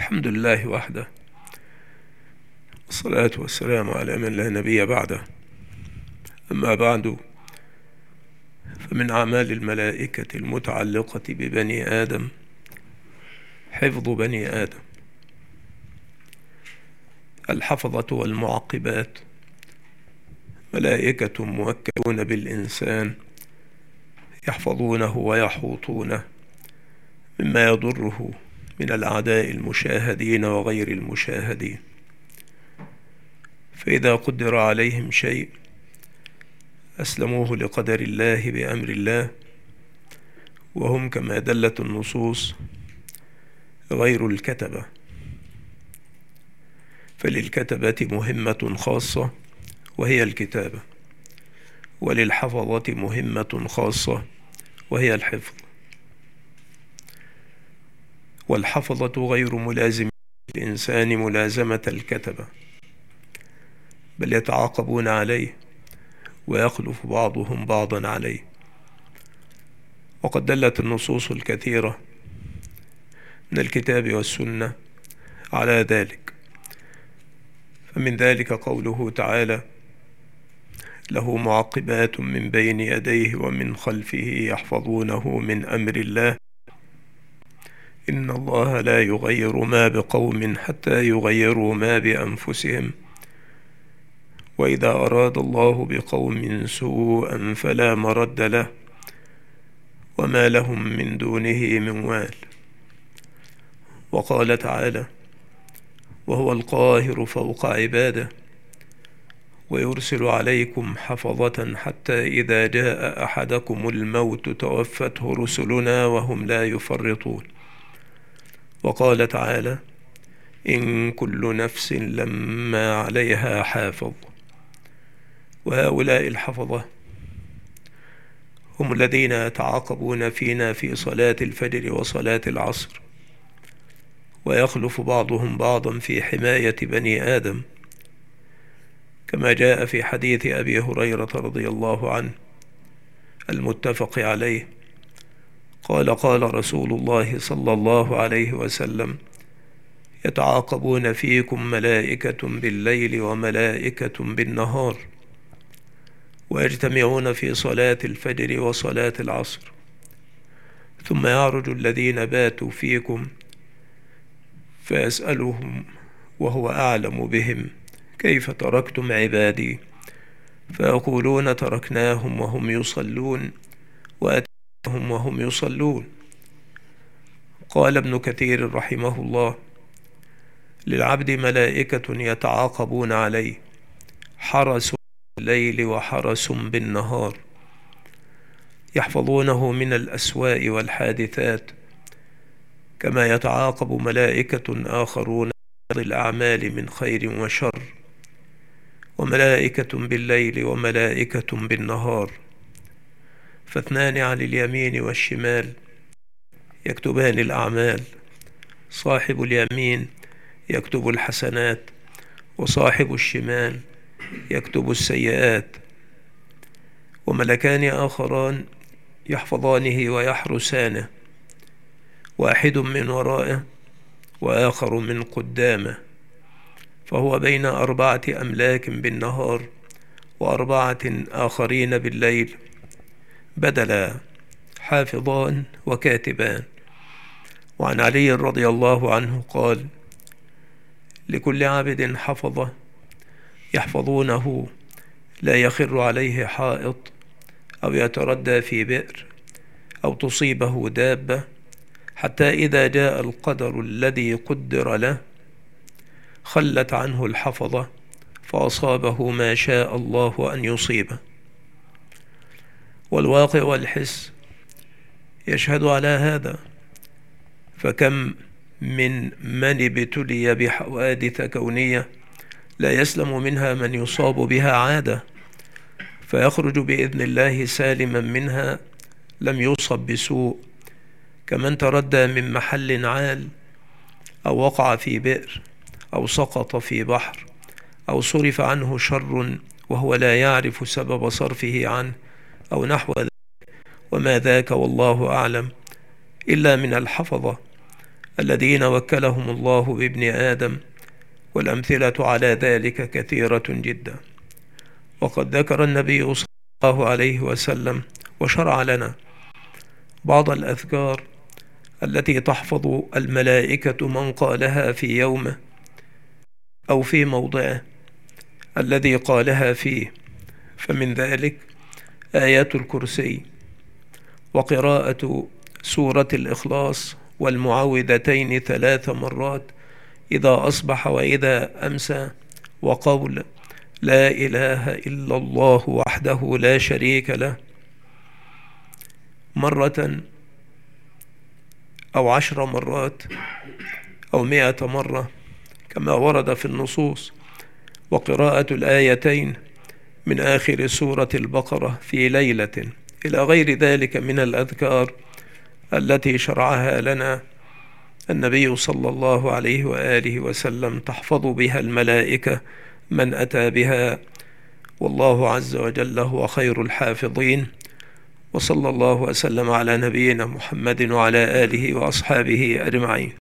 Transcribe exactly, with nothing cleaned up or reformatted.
الحمد لله وحده، والصلاة والسلام على من لا نبي بعده. أما بعد، فمن أعمال الملائكة المتعلقة ببني آدم حفظ بني آدم. الحفظة والمعقبات ملائكة موكلون بالإنسان، يحفظونه ويحوطونه مما يضره من الأعداء المشاهدين وغير المشاهدين. فإذا قدر عليهم شيء أسلموه لقدر الله بأمر الله، وهم كما دلت النصوص غير الكتبة. فللكتبة مهمة خاصة وهي الكتابة، وللحفظة مهمة خاصة وهي الحفظ. والحفظة غير ملازم الإنسان ملازمة الكتبة، بل يتعاقبون عليه ويخلف بعضهم بعضا عليه. وقد دلت النصوص الكثيرة من الكتاب والسنة على ذلك. فمن ذلك قوله تعالى: له معقبات من بين يديه ومن خلفه يحفظونه من أمر الله إن الله لا يغير ما بقوم حتى يغيروا ما بأنفسهم وإذا أراد الله بقوم سوءا فلا مرد له وما لهم من دونه من وال. وقال تعالى: وهو القاهر فوق عباده ويرسل عليكم حفظة حتى إذا جاء أحدكم الموت توفته رسلنا وهم لا يفرطون. وقال تعالى: إن كل نفس لما عليها حافظ. وهؤلاء الحفظة هم الذين يتعاقبون فينا في صلاة الفجر وصلاة العصر، ويخلف بعضهم بعضا في حماية بني آدم، كما جاء في حديث أبي هريرة رضي الله عنه المتفق عليه قال: قال رسول الله صلى الله عليه وسلم: يتعاقبون فيكم ملائكة بالليل وملائكة بالنهار، ويجتمعون في صلاة الفجر وصلاة العصر، ثم يعرج الذين باتوا فيكم فيسألهم وهو أعلم بهم: كيف تركتم عبادي؟ فيقولون: تركناهم وهم يصلون وأتيناهم وهم يصلون. قال ابن كثير رحمه الله: للعبد ملائكة يتعاقبون عليه، حرس بالليل وحرس بالنهار، يحفظونه من الأسواء والحادثات، كما يتعاقب ملائكة آخرون الأعمال من خير وشر، وملائكة بالليل وملائكة بالنهار، فاثنان عن اليمين والشمال يكتبان الأعمال، صاحب اليمين يكتب الحسنات وصاحب الشمال يكتب السيئات. وملكان آخران يحفظانه ويحرسانه، واحد من ورائه وآخر من قدامه، فهو بين أربعة أملاك بالنهار وأربعة آخرين بالليل، بدلا حافظان وكاتبان. وعن علي رضي الله عنه قال: لكل عبد حفظه يحفظونه لا يخر عليه حائط أو يتردى في بئر أو تصيبه دابة، حتى إذا جاء القدر الذي قدر له خلت عنه الحفظة فأصابه ما شاء الله أن يصيبه. والواقع والحس يشهد على هذا، فكم من من ابتلي بحوادث كونية لا يسلم منها من يصاب بها عادة، فيخرج بإذن الله سالما منها لم يصب بسوء، كمن تردى من محل عال أو وقع في بئر أو سقط في بحر أو صرف عنه شر وهو لا يعرف سبب صرفه عنه أو نحو ذلك، وما ذاك والله أعلم، إلا من الحفظة الذين وكلهم الله بابن آدم، والأمثلة على ذلك كثيرة جدا. وقد ذكر النبي صلى الله عليه وسلم وشرع لنا بعض الأذكار التي تحفظ الملائكة من قالها في يومه أو في موضعه الذي قالها فيه، فمن ذلك آيات الكرسي، وقراءة سورة الإخلاص والمعوذتين ثلاث مرات إذا أصبح وإذا أمسى، وقول لا إله إلا الله وحده لا شريك له مرة أو عشر مرات أو مئة مرة كما ورد في النصوص، وقراءة الآيتين من آخر سورة البقرة في ليلة، إلى غير ذلك من الأذكار التي شرعها لنا النبي صلى الله عليه وآله وسلم تحفظ بها الملائكة من أتى بها، والله عز وجل هو خير الحافظين. وصلى الله وسلم على نبينا محمد وعلى آله وأصحابه أجمعين.